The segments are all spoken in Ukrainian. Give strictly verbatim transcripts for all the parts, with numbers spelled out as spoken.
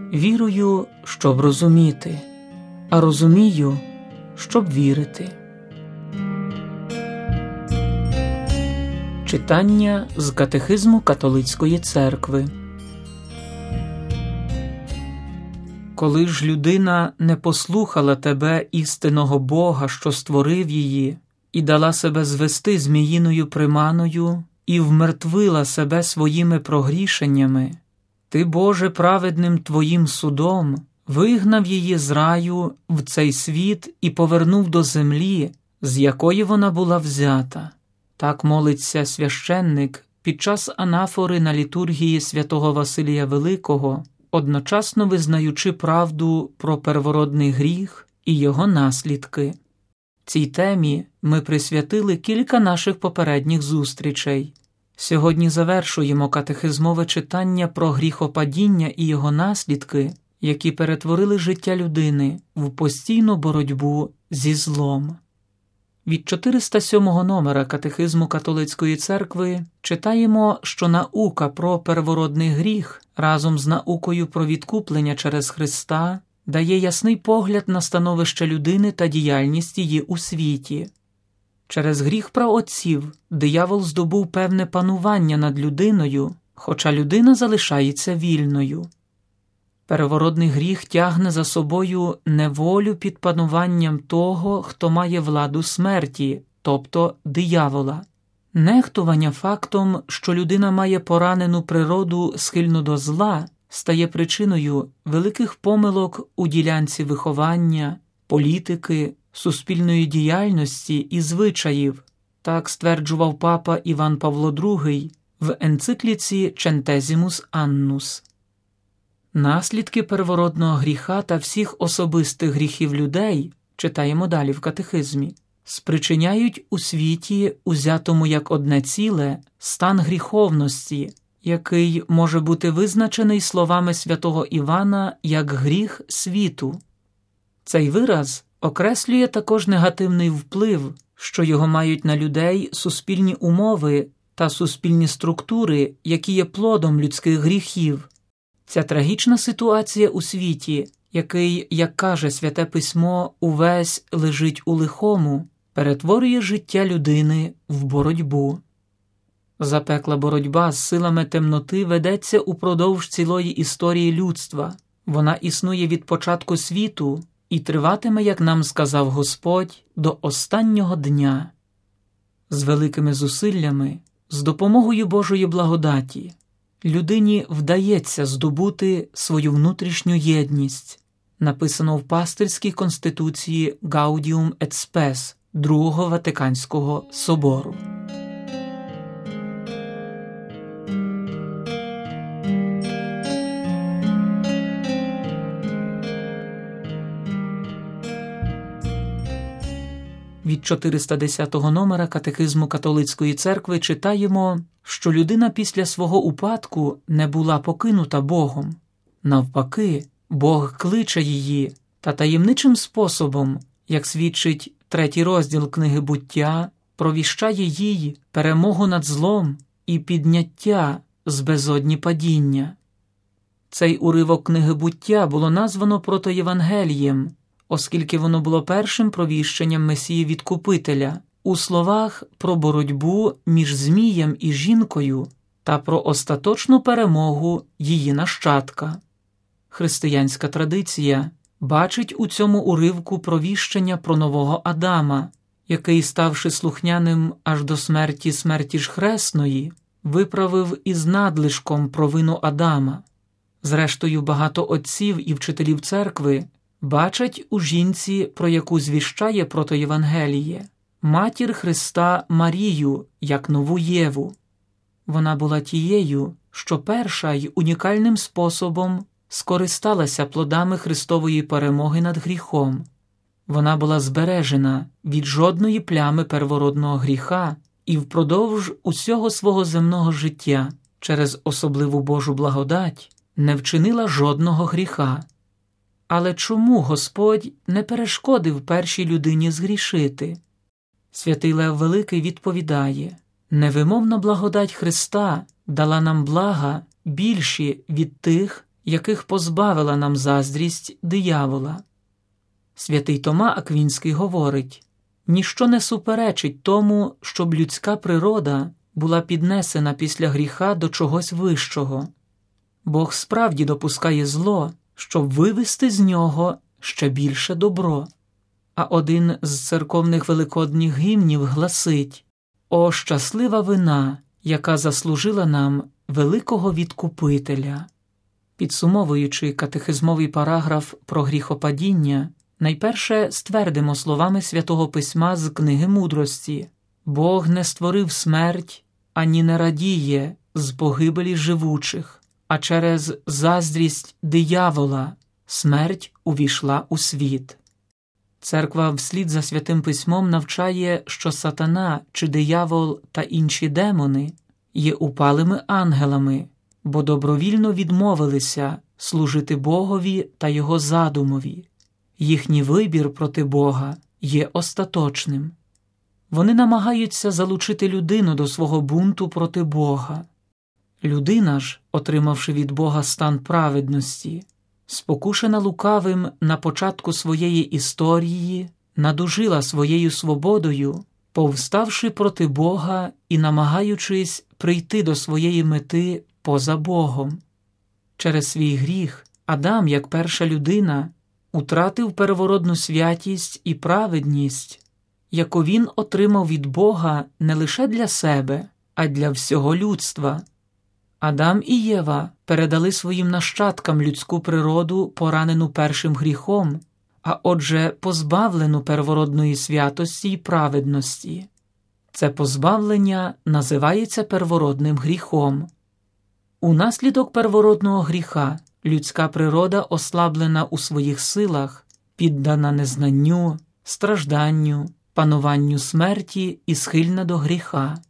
Вірую, щоб розуміти, а розумію, щоб вірити. Читання з Катехизму Католицької Церкви. Коли ж людина не послухала тебе, істинного Бога, що створив її, і дала себе звести зміїною приманою, і вмертвила себе своїми прогрішеннями, ти, Боже, праведним твоїм судом, вигнав її з раю в цей світ і повернув до землі, з якої вона була взята. Так молиться священник під час анафори на літургії святого Василія Великого, одночасно визнаючи правду про первородний гріх і його наслідки. Цій темі ми присвятили кілька наших попередніх зустрічей. Сьогодні завершуємо катехизмове читання про гріхопадіння і його наслідки, які перетворили життя людини в постійну боротьбу зі злом. Від чотириста сьомого номера Катехизму Католицької Церкви читаємо, що наука про первородний гріх разом з наукою про відкуплення через Христа дає ясний погляд на становище людини та діяльність її у світі. Через гріх праотців диявол здобув певне панування над людиною, хоча людина залишається вільною. Первородний гріх тягне за собою неволю під пануванням того, хто має владу смерті, тобто диявола. Нехтування фактом, що людина має поранену природу, схильну до зла, стає причиною великих помилок у ділянці виховання, політики, суспільної діяльності і звичаїв. Так стверджував папа Іван Павло другий в енцикліці «Centesimus Annus». Наслідки первородного гріха та всіх особистих гріхів людей, читаємо далі в катехизмі, спричиняють у світі, узятому як одне ціле, стан гріховності, який може бути визначений словами святого Івана як гріх світу. Цей вираз окреслює також негативний вплив, що його мають на людей суспільні умови та суспільні структури, які є плодом людських гріхів. Ця трагічна ситуація у світі, який, як каже Святе Письмо, увесь лежить у лихому, перетворює життя людини в боротьбу. Запекла боротьба з силами темноти ведеться упродовж цілої історії людства. Вона існує від початку світу і триватиме, як нам сказав Господь, до останнього дня. З великими зусиллями, з допомогою Божої благодаті, людині вдається здобути свою внутрішню єдність, написано в пастирській конституції Gaudium et Spes Другого Ватиканського собору. Від чотириста десятого номера Катехизму Католицької Церкви читаємо, що людина після свого упадку не була покинута Богом. Навпаки, Бог кличе її та таємничим способом, як свідчить третій розділ книги «Буття», провіщає їй перемогу над злом і підняття з безодні падіння. Цей уривок книги «Буття» було названо протоєвангелієм, оскільки воно було першим провіщенням Месії Відкупителя у словах про боротьбу між Змієм і жінкою та про остаточну перемогу її нащадка. Християнська традиція бачить у цьому уривку провіщення про нового Адама, який, ставши слухняним аж до смерті смерті ж хресної, виправив із надлишком провину Адама. Зрештою, багато отців і вчителів церкви бачать у жінці, про яку звіщає протоєвангеліє, матір Христа Марію, як нову Єву. Вона була тією, що перша й унікальним способом скористалася плодами Христової перемоги над гріхом. Вона була збережена від жодної плями первородного гріха і впродовж усього свого земного життя через особливу Божу благодать не вчинила жодного гріха. Але чому Господь не перешкодив першій людині згрішити? Святий Лев Великий відповідає: невимовна благодать Христа дала нам блага більші від тих, яких позбавила нам заздрість диявола. Святий Тома Аквінський говорить: «Ніщо не суперечить тому, щоб людська природа була піднесена після гріха до чогось вищого. Бог справді допускає зло, щоб вивести з нього ще більше добро». А один з церковних великодніх гімнів гласить: «О, щаслива вина, яка заслужила нам великого відкупителя». Підсумовуючи катехизмовий параграф про гріхопадіння, найперше ствердимо словами Святого Письма з книги Мудрості: «Бог не створив смерть, ані не радіє з погибелі живучих, а через заздрість диявола смерть увійшла у світ». Церква вслід за Святим Письмом навчає, що сатана чи диявол та інші демони є упалими ангелами, бо добровільно відмовилися служити Богові та Його задумові. Їхній вибір проти Бога є остаточним. Вони намагаються залучити людину до свого бунту проти Бога. Людина ж, отримавши від Бога стан праведності, спокушена лукавим на початку своєї історії, надужила своєю свободою, повставши проти Бога і намагаючись прийти до своєї мети поза Богом. Через свій гріх Адам, як перша людина, утратив первородну святість і праведність, яку він отримав від Бога не лише для себе, а для всього людства. Адам і Єва передали своїм нащадкам людську природу, поранену першим гріхом, а отже позбавлену первородної святості і праведності. Це позбавлення називається первородним гріхом. Унаслідок первородного гріха людська природа ослаблена у своїх силах, піддана незнанню, стражданню, пануванню смерті і схильна до гріха.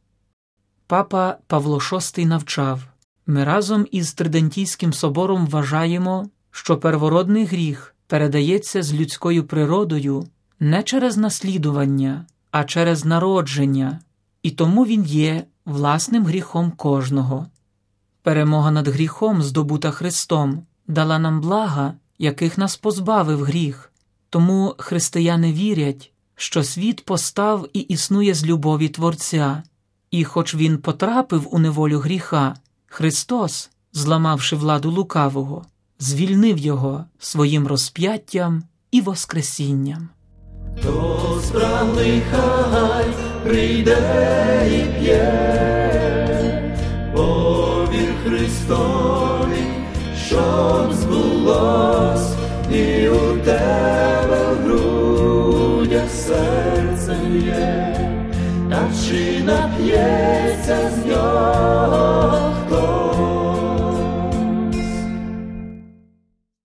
Папа Павло шостий навчав: «Ми разом із Тридентійським собором вважаємо, що первородний гріх передається з людською природою не через наслідування, а через народження, і тому він є власним гріхом кожного. Перемога над гріхом, здобута Христом, дала нам блага, яких нас позбавив гріх, тому християни вірять, що світ постав і існує з любові Творця, і хоч він потрапив у неволю гріха, Христос, зламавши владу лукавого, звільнив його своїм розп'яттям і воскресінням». Хто спраглий, хай прийде і п'є, повір Христові, щоб збулось, і у тебе в грудях серце є, та чи нап'ється з нього